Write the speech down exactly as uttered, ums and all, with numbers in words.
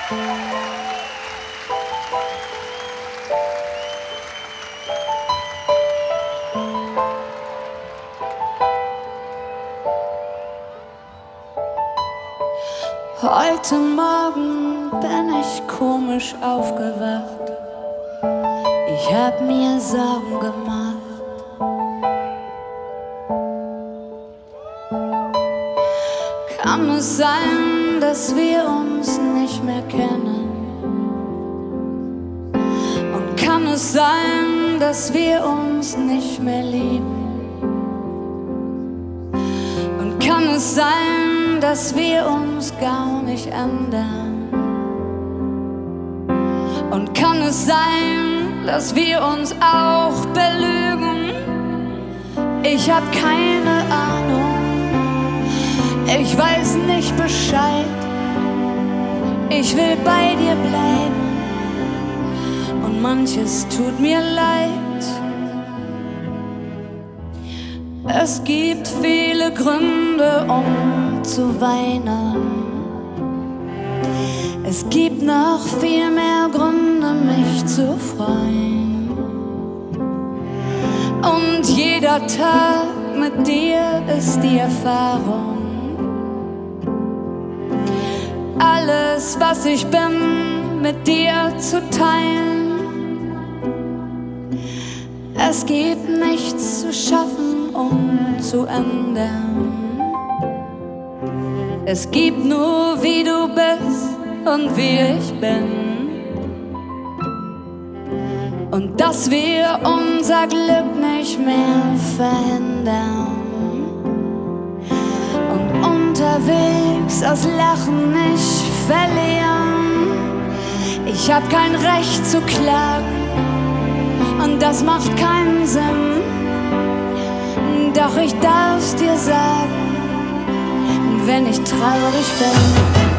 Heute Morgen bin ich komisch aufgewacht. Ich hab mir Sorgen gemacht. Kann es sein, dass wir uns nicht mehr kennen? Und kann es sein, dass wir uns nicht mehr lieben? Und kann es sein, dass wir uns gar nicht ändern? Und kann es sein, dass wir uns auch belügen? Ich hab keine Ahnung, ich weiß nicht Bescheid. Ich will bei dir bleiben und manches tut mir leid. Es gibt viele Gründe, um zu weinen. Es gibt noch viel mehr Gründe, mich zu freuen. Und jeder Tag mit dir ist die Erfahrung. Alles, was ich bin, mit dir zu teilen. Es gibt nichts zu schaffen, um zu ändern. Es gibt nur, wie du bist und wie ich bin. Und dass wir unser Glück nicht mehr verhindern. Und unterwegs aus Lachen nicht verlieren. Ich hab kein Recht zu klagen und das macht keinen Sinn. Doch ich darf's dir sagen, wenn ich traurig bin.